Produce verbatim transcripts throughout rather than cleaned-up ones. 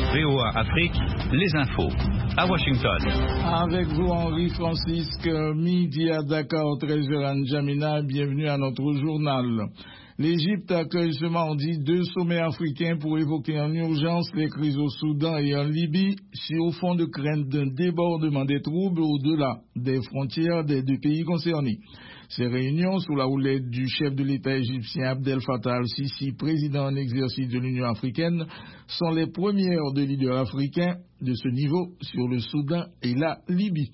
V O A Afrique, les infos. À Washington. Avec vous, Henri Francisque, midi à Dakar, treize heures à N'Djamena. Bienvenue à notre journal. L'Égypte accueille ce mardi deux sommets africains pour évoquer en urgence les crises au Soudan et en Libye, sur fond de crainte d'un débordement des troubles au-delà des frontières des deux pays concernés. Ces réunions, sous la houlette du chef de l'État égyptien Abdel Fattah al-Sisi, président en exercice de l'Union africaine, sont les premières de leaders africains de ce niveau sur le Soudan et la Libye.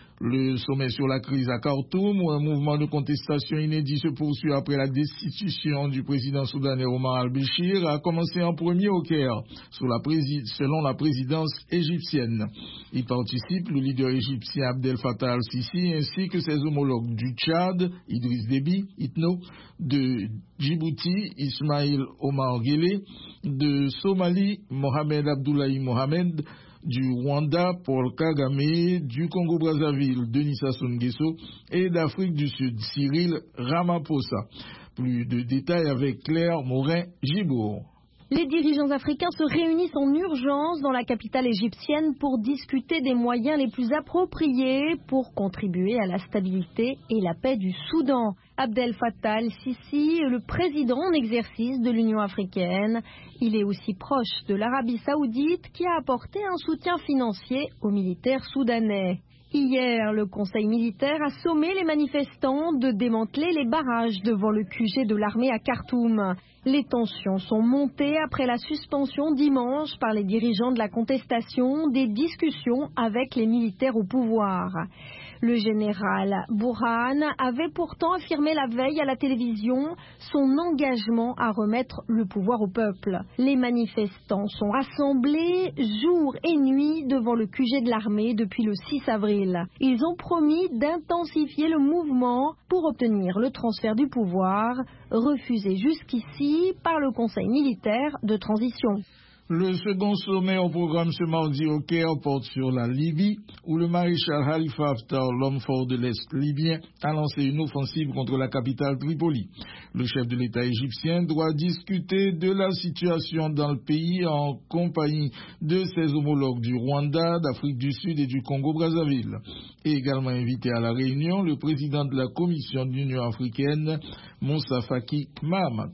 Le sommet sur la crise à Khartoum, où un mouvement de contestation inédit se poursuit après la destitution du président soudanais Omar al-Béchir, a commencé en premier au Caire, sous la prési- selon la présidence égyptienne. Y participent le leader égyptien Abdel Fattah al-Sisi ainsi que ses homologues du Tchad, Idriss Déby, Itno, de Djibouti, Ismaïl Omar Guelleh, de Somalie, Mohamed Abdoulaye Mohamed, du Rwanda, Paul Kagame, du Congo-Brazzaville, Denis Sassou Nguesso, et d'Afrique du Sud, Cyril Ramaphosa. Plus de détails avec Claire Morin-Gibour. Les dirigeants africains se réunissent en urgence dans la capitale égyptienne pour discuter des moyens les plus appropriés pour contribuer à la stabilité et la paix du Soudan. Abdel Fattah al-Sisi est le président en exercice de l'Union africaine. Il est aussi proche de l'Arabie saoudite qui a apporté un soutien financier aux militaires soudanais. Hier, le Conseil militaire a sommé les manifestants de démanteler les barrages devant le Q G de l'armée à Khartoum. Les tensions sont montées après la suspension dimanche par les dirigeants de la contestation des discussions avec les militaires au pouvoir. Le général Burhan avait pourtant affirmé la veille à la télévision son engagement à remettre le pouvoir au peuple. Les manifestants sont rassemblés jour et nuit devant le Q G de l'armée depuis le six avril. Ils ont promis d'intensifier le mouvement pour obtenir le transfert du pouvoir, refusé jusqu'ici par le Conseil militaire de transition. Le second sommet au programme ce mardi au Caire porte sur la Libye, où le maréchal Khalifa Haftar, l'homme fort de l'Est libyen, a lancé une offensive contre la capitale Tripoli. Le chef de l'État égyptien doit discuter de la situation dans le pays en compagnie de ses homologues du Rwanda, d'Afrique du Sud et du Congo-Brazzaville. Et également invité à la réunion, le président de la Commission de l'Union africaine, Moussa Faki Mahamat.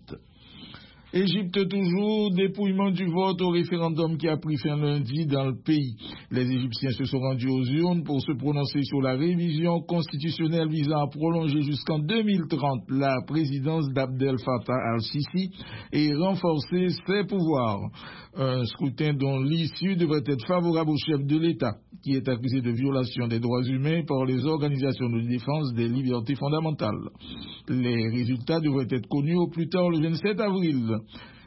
Égypte toujours, dépouillement du vote au référendum qui a pris fin lundi dans le pays. Les Égyptiens se sont rendus aux urnes pour se prononcer sur la révision constitutionnelle visant à prolonger jusqu'en deux mille trente la présidence d'Abdel Fattah al-Sisi et renforcer ses pouvoirs. Un scrutin dont l'issue devrait être favorable au chef de l'État, qui est accusé de violation des droits humains par les organisations de défense des libertés fondamentales. Les résultats devraient être connus au plus tard le vingt-sept avril.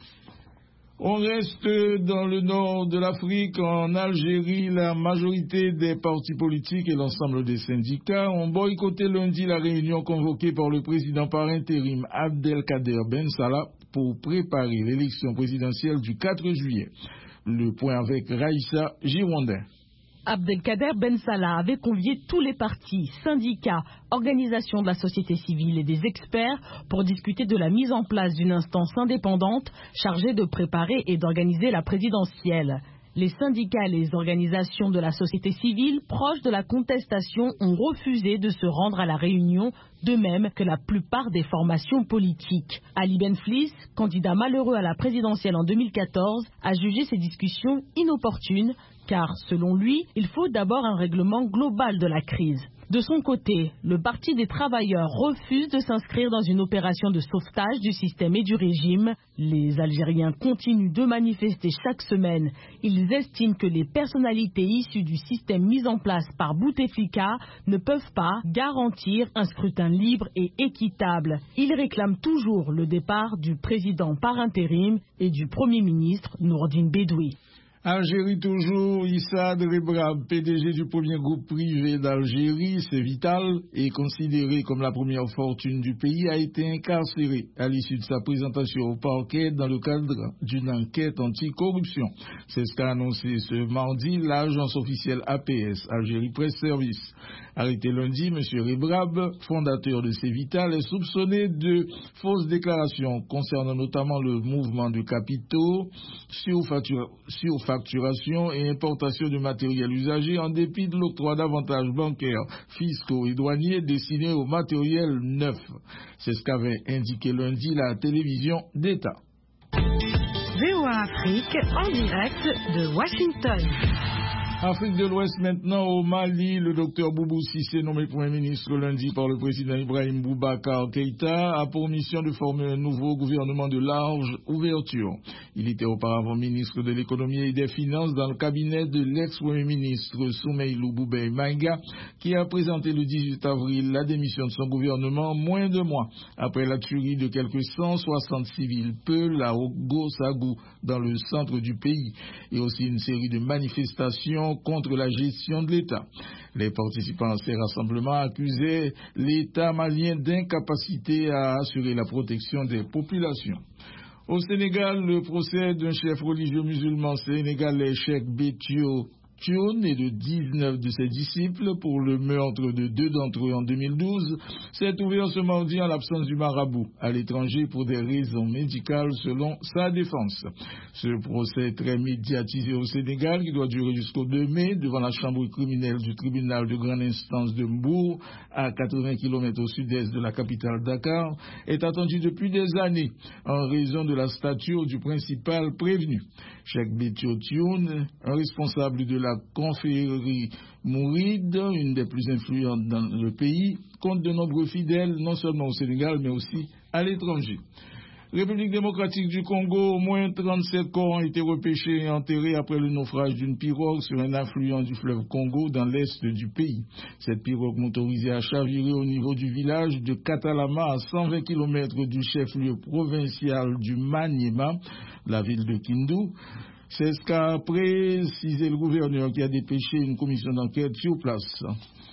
On reste dans le nord de l'Afrique. En Algérie, la majorité des partis politiques et l'ensemble des syndicats ont boycotté lundi la réunion convoquée par le président par intérim Abdelkader Ben Salah pour préparer l'élection présidentielle du quatre juillet. Le point avec Raïssa Girondin. Abdelkader Ben Salah avait convié tous les partis, syndicats, organisations de la société civile et des experts pour discuter de la mise en place d'une instance indépendante chargée de préparer et d'organiser la présidentielle. Les syndicats et les organisations de la société civile proches de la contestation ont refusé de se rendre à la réunion, de même que la plupart des formations politiques. Ali Benflis, candidat malheureux à la présidentielle en deux mille quatorze, a jugé ces discussions inopportunes car, selon lui, il faut d'abord un règlement global de la crise. De son côté, le Parti des travailleurs refuse de s'inscrire dans une opération de sauvetage du système et du régime. Les Algériens continuent de manifester chaque semaine. Ils estiment que les personnalités issues du système mis en place par Bouteflika ne peuvent pas garantir un scrutin libre et équitable. Ils réclament toujours le départ du président par intérim et du Premier ministre Nourdine Bedoui. Algérie toujours, Issa Rebrab, P D G du premier groupe privé d'Algérie, c'est vital, et considéré comme la première fortune du pays, a été incarcéré à l'issue de sa présentation au parquet dans le cadre d'une enquête anticorruption. C'est ce qu'a annoncé ce mardi l'agence officielle A P S, Algérie Presse Service. Arrêté lundi, M. Rebrab, fondateur de Cévital, est soupçonné de fausses déclarations concernant notamment le mouvement de capitaux, surfacturation facturation et importation de matériel usagé en dépit de l'octroi d'avantages bancaires, fiscaux et douaniers destinés au matériel neuf. C'est ce qu'avait indiqué lundi la télévision d'État. V O A Afrique en direct de Washington. Afrique de l'Ouest maintenant, au Mali, le docteur Boubou Cissé, nommé Premier ministre lundi par le président Ibrahim Boubacar Keïta, a pour mission de former un nouveau gouvernement de large ouverture. Il était auparavant ministre de l'économie et des finances dans le cabinet de l'ex-premier ministre Soumeilou Boubei Maïga, qui a présenté le dix-huit avril la démission de son gouvernement moins de mois après la tuerie de quelques cent soixante civils Peul à Ogo-Sagou dans le centre du pays et aussi une série de manifestations contre la gestion de l'État. Les participants à ces rassemblements accusaient l'État malien d'incapacité à assurer la protection des populations. Au Sénégal, le procès d'un chef religieux musulman sénégalais, Cheikh Béthio Thioune et de dix-neuf de ses disciples pour le meurtre de deux d'entre eux en deux mille douze s'est ouvert ce mardi en l'absence du marabout à l'étranger pour des raisons médicales selon sa défense. Ce procès très médiatisé au Sénégal qui doit durer jusqu'au deux mai devant la chambre criminelle du tribunal de grande instance de Mbour à quatre-vingts kilomètres au sud-est de la capitale Dakar est attendu depuis des années en raison de la stature du principal prévenu. Cheikh Béthio Thioune, un responsable de la confrérie mouride, une des plus influentes dans le pays, compte de nombreux fidèles, non seulement au Sénégal, mais aussi à l'étranger. République démocratique du Congo, au moins trente-sept corps ont été repêchés et enterrés après le naufrage d'une pirogue sur un affluent du fleuve Congo dans l'est du pays. Cette pirogue motorisée a chaviré au niveau du village de Katalama à cent vingt kilomètres du chef-lieu provincial du Maniema, la ville de Kindu. C'est ce qu'a précisé le gouverneur qui a dépêché une commission d'enquête sur place.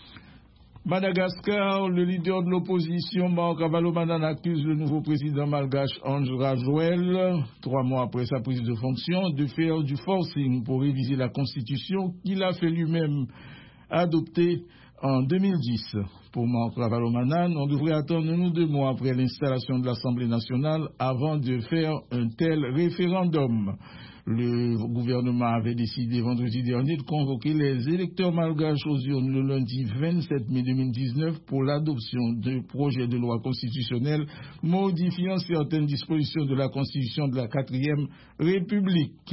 Madagascar, le leader de l'opposition, Marc Ravalomanane, accuse le nouveau président malgache Andry Rajoelina, trois mois après sa prise de fonction, de faire du forcing pour réviser la constitution qu'il a fait lui-même adopter en deux mille dix. Pour Marc Ravalomanane, on devrait attendre un ou deux mois après l'installation de l'Assemblée nationale avant de faire un tel référendum. Le gouvernement avait décidé vendredi dernier de convoquer les électeurs malgaches aux urnes le lundi vingt-sept mai deux mille dix-neuf pour l'adoption d'un projet de loi constitutionnelle modifiant certaines dispositions de la Constitution de la quatrième République.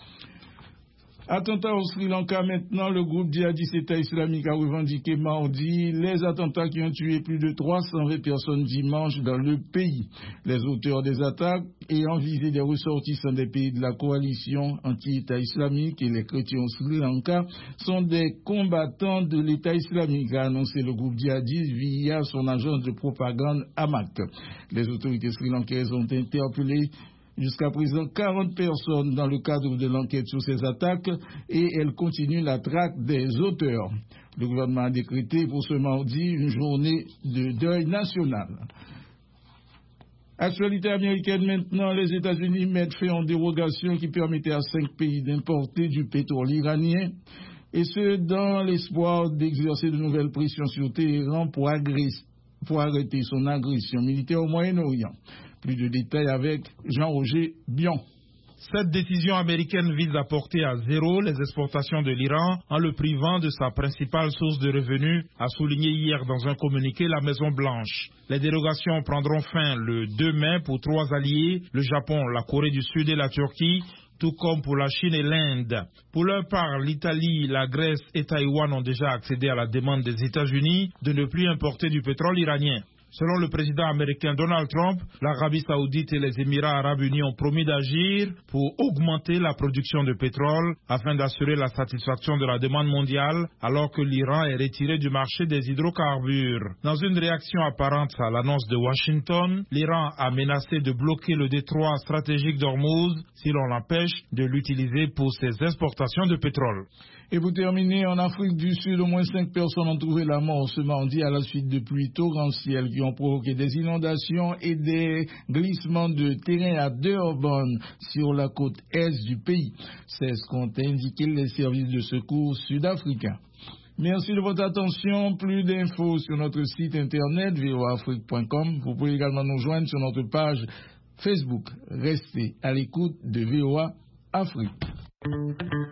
Attentats au Sri Lanka maintenant, le groupe djihadiste État islamique a revendiqué mardi les attentats qui ont tué plus de trois cent vingt personnes dimanche dans le pays. Les auteurs des attaques ayant visé des ressortissants des pays de la coalition anti-État islamique et les chrétiens au Sri Lanka sont des combattants de l'État islamique, a annoncé le groupe djihadiste via son agence de propagande A M A C. Les autorités sri-lankaises ont interpellé jusqu'à présent quarante personnes dans le cadre de l'enquête sur ces attaques et elles continuent la traque des auteurs. Le gouvernement a décrété pour ce mardi une journée de deuil national. Actualité américaine maintenant, les États-Unis mettent fin aux dérogations qui permettaient à cinq pays d'importer du pétrole iranien, et ce dans l'espoir d'exercer de nouvelles pressions sur Téhéran pour, pour arrêter son agression militaire au Moyen-Orient. Plus de détails avec Jean-Roger Bion. Cette décision américaine vise à porter à zéro les exportations de l'Iran en le privant de sa principale source de revenus, a souligné hier dans un communiqué la Maison-Blanche. Les dérogations prendront fin le deux mai pour trois alliés, le Japon, la Corée du Sud et la Turquie, tout comme pour la Chine et l'Inde. Pour leur part, l'Italie, la Grèce et Taïwan ont déjà accédé à la demande des États-Unis de ne plus importer du pétrole iranien. Selon le président américain Donald Trump, l'Arabie Saoudite et les Émirats Arabes Unis ont promis d'agir pour augmenter la production de pétrole afin d'assurer la satisfaction de la demande mondiale alors que l'Iran est retiré du marché des hydrocarbures. Dans une réaction apparente à l'annonce de Washington, l'Iran a menacé de bloquer le détroit stratégique d'Ormuz si l'on l'empêche de l'utiliser pour ses exportations de pétrole. Et pour terminer, en Afrique du Sud, au moins cinq personnes ont trouvé la mort ce mardi à la suite de pluies torrentielles qui ont provoqué des inondations et des glissements de terrain à Durban sur la côte est du pays. C'est ce qu'ont indiqué les services de secours sud-africains. Merci de votre attention. Plus d'infos sur notre site internet v o a afrique point com. Vous pouvez également nous joindre sur notre page Facebook. Restez à l'écoute de V O A Afrique.